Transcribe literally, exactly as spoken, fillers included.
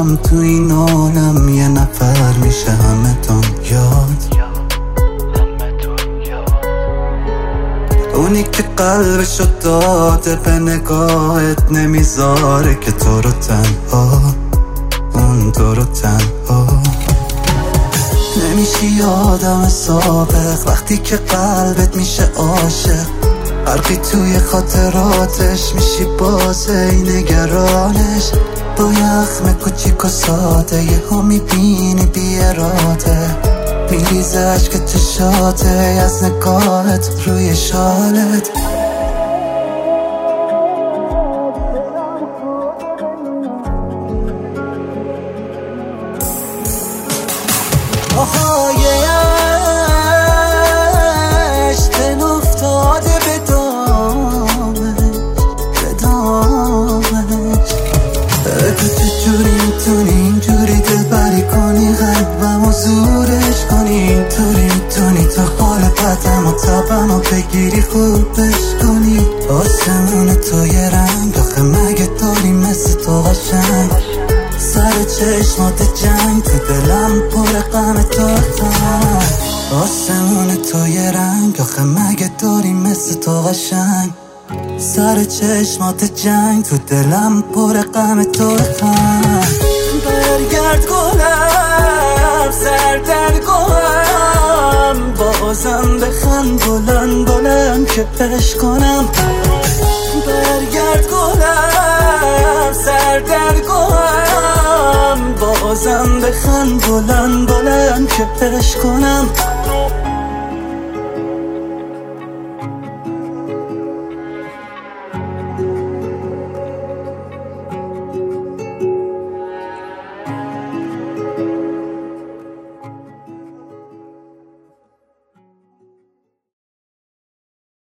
دارم تو این عالم یه نفر میشه همه دنیات، اونی که قلبشو داده به نگاهت نمیذاره که تو رو تنها، اون تو رو تنها. نمیشی آدم سابق وقتی که قلبت میشه عاشق، فرقی توی خاطراتش میشی بازه ای نگرانش. با یخم کوچیک و ساده یه ها میبینی بی اراده، میریزه عشق چشاته از نگاهت روی شالت. آهای عشق افتاده به دامش، به دامش. تو چجوری میتونی اینجوری دل بری کنی، قلبم و زورش کنی، اینطوری میتونی تا حال بدم و تبم و بگیری خوبش کنی. آسمون تو یه رنگ آخه مگه داری مثل تو قشنگ، سر چشمات جنگ تو دلم پر غم تو خنگ. آسمون تو یه رنگ آخه مگه داری مثل تو قشنگ، سر چشمات جنگ تو دلم پر غم تو خنگ. برگرد گلم سر در گلم، بازم بخند بلند بلند که عشق کنم. برگرد گلم سر در گلم، بازم بخند بلند بلند که عشق کنم.